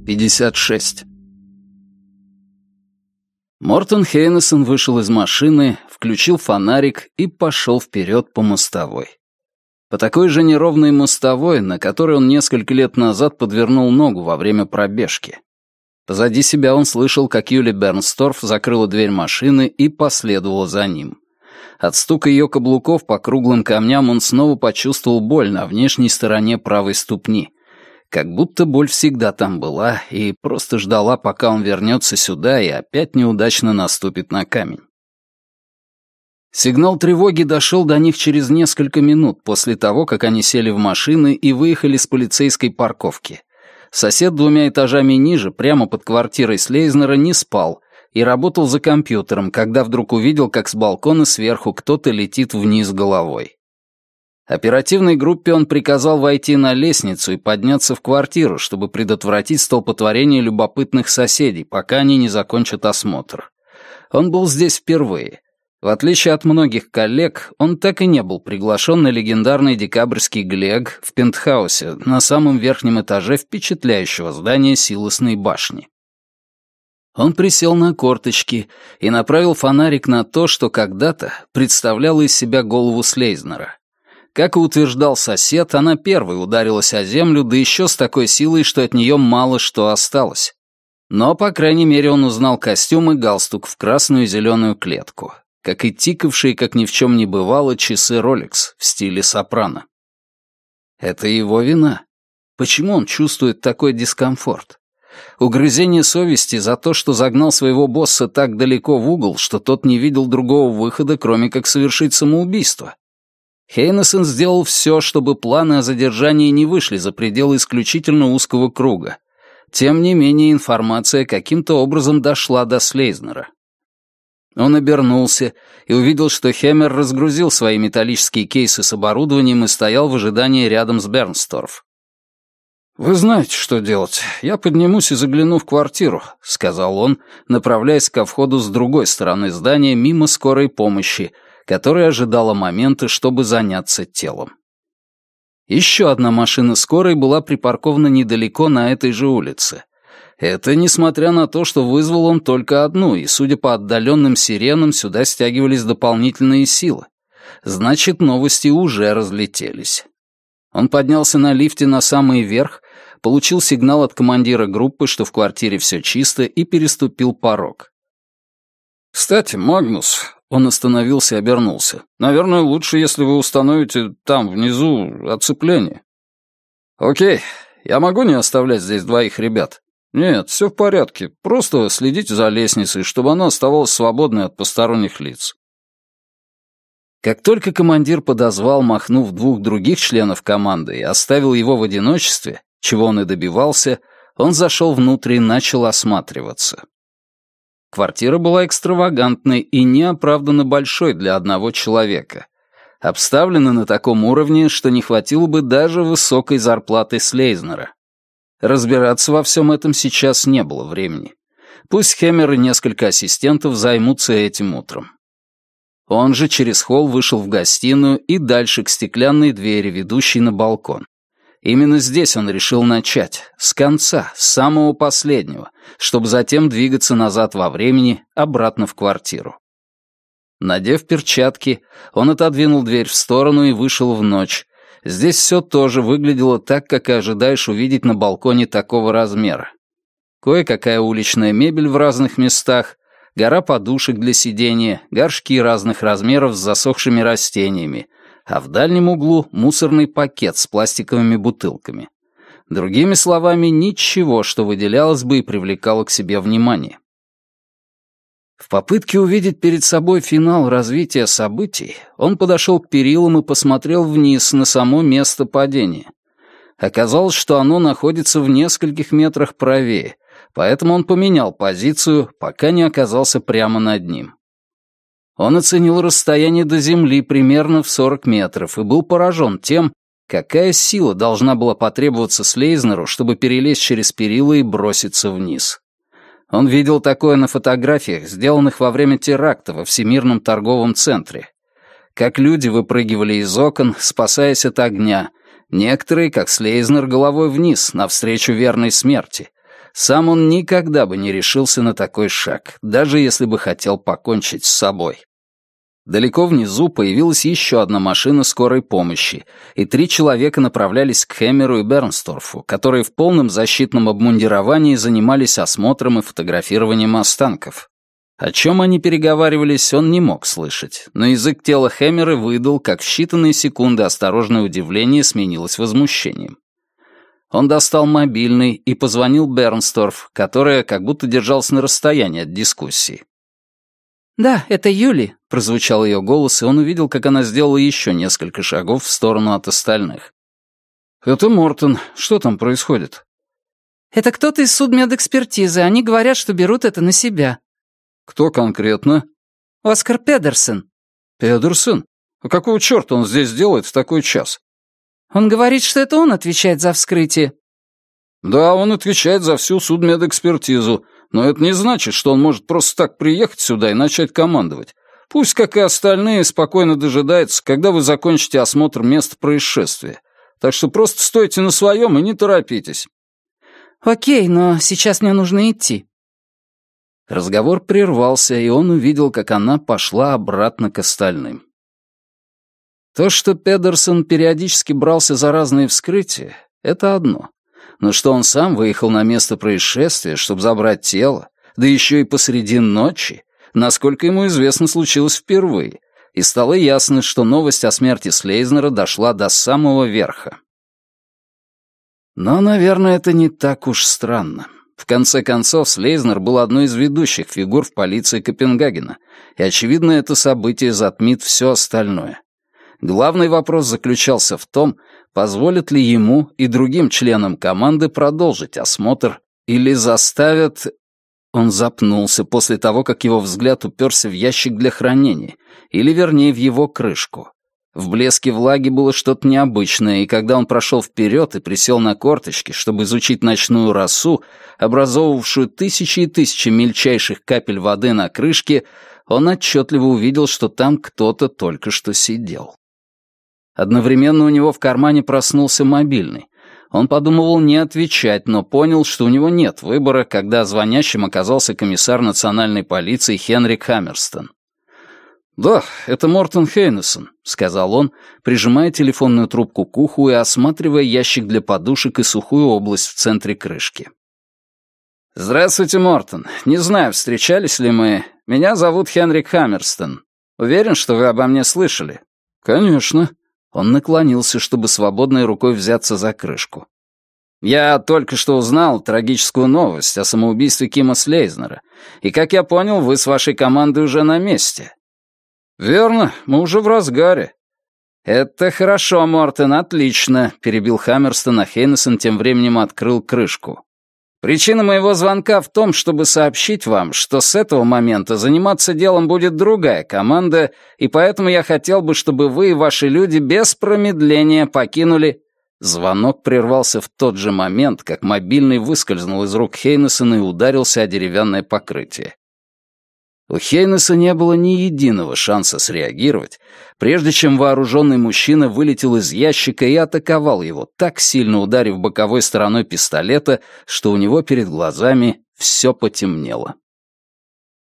56. Мортон Хейнесон вышел из машины, включил фонарик и пошел вперед по мостовой. По такой же неровной мостовой, на которой он несколько лет назад подвернул ногу во время пробежки. Позади себя он слышал, как Юли Бернсторф закрыла дверь машины и последовала за ним. От стука ее каблуков по круглым камням он снова почувствовал боль на внешней стороне правой ступни. Как будто боль всегда там была и просто ждала, пока он вернется сюда и опять неудачно наступит на камень. Сигнал тревоги дошел до них через несколько минут после того, как они сели в машины и выехали с полицейской парковки. Сосед 2 этажами ниже, прямо под квартирой Слейзнера, не спал и работал за компьютером, когда вдруг увидел, как с балкона сверху кто-то летит вниз головой. Оперативной группе он приказал войти на лестницу и подняться в квартиру, чтобы предотвратить столпотворение любопытных соседей, пока они не закончат осмотр. Он был здесь впервые. В отличие от многих коллег, он так и не был приглашен на легендарный декабрьский глэг в пентхаусе на самом верхнем этаже впечатляющего здания Силосной башни. Он присел на корточки и направил фонарик на то, что когда-то представляло из себя голову Слейзнера. Как и утверждал сосед, она первой ударилась о землю, да еще с такой силой, что от нее мало что осталось. Но, по крайней мере, он узнал костюм и галстук в красную и зеленую клетку, как и тикавшие, как ни в чем не бывало, часы Rolex в стиле сопрано. Это его вина. Почему он чувствует такой дискомфорт? Угрызение совести за то, что загнал своего босса так далеко в угол, что тот не видел другого выхода, кроме как совершить самоубийство. Хейнесон сделал все, чтобы планы о задержании не вышли за пределы исключительно узкого круга. Тем не менее, информация каким-то образом дошла до Слейзнера. Он обернулся и увидел, что Хеммер разгрузил свои металлические кейсы с оборудованием и стоял в ожидании рядом с Бернсторф. «Вы знаете, что делать. Я поднимусь и загляну в квартиру», — сказал он, направляясь ко входу с другой стороны здания мимо скорой помощи, которая ожидала момента, чтобы заняться телом. Еще одна машина скорой была припаркована недалеко на этой же улице. Это несмотря на то, что вызвал он только одну, и, судя по отдаленным сиренам, сюда стягивались дополнительные силы. Значит, новости уже разлетелись. Он поднялся на лифте на самый верх, получил сигнал от командира группы, что в квартире все чисто, и переступил порог. «Кстати, Магнус», — он остановился и обернулся, «наверное, лучше, если вы установите там, внизу, оцепление». «Окей, я могу не оставлять здесь 2 ребят?» «Нет, все в порядке, просто следите за лестницей, чтобы она оставалась свободной от посторонних лиц». Как только командир подозвал, махнув 2 других членов команды, и оставил его в одиночестве, чего он и добивался, он зашел внутрь и начал осматриваться. Квартира была экстравагантной и неоправданно большой для одного человека. Обставлена на таком уровне, что не хватило бы даже высокой зарплаты Слейзнера. Разбираться во всем этом сейчас не было времени. Пусть Хеммер и несколько ассистентов займутся этим утром. Он же через холл вышел в гостиную и дальше к стеклянной двери, ведущей на балкон. Именно здесь он решил начать, с конца, с самого последнего, чтобы затем двигаться назад во времени, обратно в квартиру. Надев перчатки, он отодвинул дверь в сторону и вышел в ночь. Здесь все тоже выглядело так, как и ожидаешь увидеть на балконе такого размера. Кое-какая уличная мебель в разных местах, гора подушек для сидения, горшки разных размеров с засохшими растениями, а в дальнем углу мусорный пакет с пластиковыми бутылками. Другими словами, ничего, что выделялось бы и привлекало к себе внимание. В попытке увидеть перед собой финал развития событий, он подошел к перилам и посмотрел вниз на само место падения. Оказалось, что оно находится в нескольких метрах правее, поэтому он поменял позицию, пока не оказался прямо над ним. Он оценил расстояние до земли примерно в 40 метров и был поражен тем, какая сила должна была потребоваться Слейзнеру, чтобы перелезть через перила и броситься вниз. Он видел такое на фотографиях, сделанных во время теракта во Всемирном торговом центре. Как люди выпрыгивали из окон, спасаясь от огня, некоторые, как Слейзнер, головой вниз, навстречу верной смерти. Сам он никогда бы не решился на такой шаг, даже если бы хотел покончить с собой. Далеко внизу появилась еще одна машина скорой помощи, и 3 человека направлялись к Хэмеру и Бернсторфу, которые в полном защитном обмундировании занимались осмотром и фотографированием останков. О чем они переговаривались, он не мог слышать, но язык тела Хэмера выдал, как в считанные секунды осторожное удивление сменилось возмущением. Он достал мобильный и позвонил Бернсторф, которая как будто держалась на расстоянии от дискуссии. «Да, это Юли», — прозвучал ее голос, и он увидел, как она сделала еще несколько шагов в сторону от остальных. «Это Мортон. Что там происходит?» «Это кто-то из судмедэкспертизы. Они говорят, что берут это на себя». «Кто конкретно?» «Оскар Педерсон». «Педерсон? А какого черта он здесь делает в такой час?» «Он говорит, что это он отвечает за вскрытие». «Да, он отвечает за всю судмедэкспертизу, но это не значит, что он может просто так приехать сюда и начать командовать. Пусть, как и остальные, спокойно дожидается, когда вы закончите осмотр места происшествия. Так что просто стойте на своем и не торопитесь». «Окей, но сейчас мне нужно идти». Разговор прервался, и он увидел, как она пошла обратно к остальным. То, что Педерсон периодически брался за разные вскрытия, это одно. Но что он сам выехал на место происшествия, чтобы забрать тело, да еще и посреди ночи, насколько ему известно, случилось впервые, и стало ясно, что новость о смерти Слейзнера дошла до самого верха. Но, наверное, это не так уж странно. В конце концов, Слейзнер был одной из ведущих фигур в полиции Копенгагена, и, очевидно, это событие затмит все остальное. Главный вопрос заключался в том, позволят ли ему и другим членам команды продолжить осмотр или заставят... Он запнулся после того, как его взгляд уперся в ящик для хранения, или, вернее, в его крышку. В блеске влаги было что-то необычное, и когда он прошел вперед и присел на корточки, чтобы изучить ночную росу, образовывавшую тысячи и тысячи мельчайших капель воды на крышке, он отчетливо увидел, что там кто-то только что сидел. Одновременно у него в кармане проснулся мобильный. Он подумывал не отвечать, но понял, что у него нет выбора, когда звонящим оказался комиссар национальной полиции Хенрик Хаммерстон. «Да, это Мортон Хейнесон», — сказал он, прижимая телефонную трубку к уху и осматривая ящик для подушек и сухую область в центре крышки. «Здравствуйте, Мортон. Не знаю, встречались ли мы. Меня зовут Хенрик Хаммерстон. Уверен, что вы обо мне слышали?» «Конечно». Он наклонился, чтобы свободной рукой взяться за крышку. «Я только что узнал трагическую новость о самоубийстве Кима Слейзнера, и, как я понял, вы с вашей командой уже на месте». «Верно, мы уже в разгаре». «Это хорошо, Мортон, отлично», — перебил Хаммерстон, а Хейнесон тем временем открыл крышку. «Причина моего звонка в том, чтобы сообщить вам, что с этого момента заниматься делом будет другая команда, и поэтому я хотел бы, чтобы вы и ваши люди без промедления покинули...» Звонок прервался в тот же момент, как мобильный выскользнул из рук Хейнесона и ударился о деревянное покрытие. У Хейнеса не было ни единого шанса среагировать, прежде чем вооруженный мужчина вылетел из ящика и атаковал его, так сильно ударив боковой стороной пистолета, что у него перед глазами все потемнело.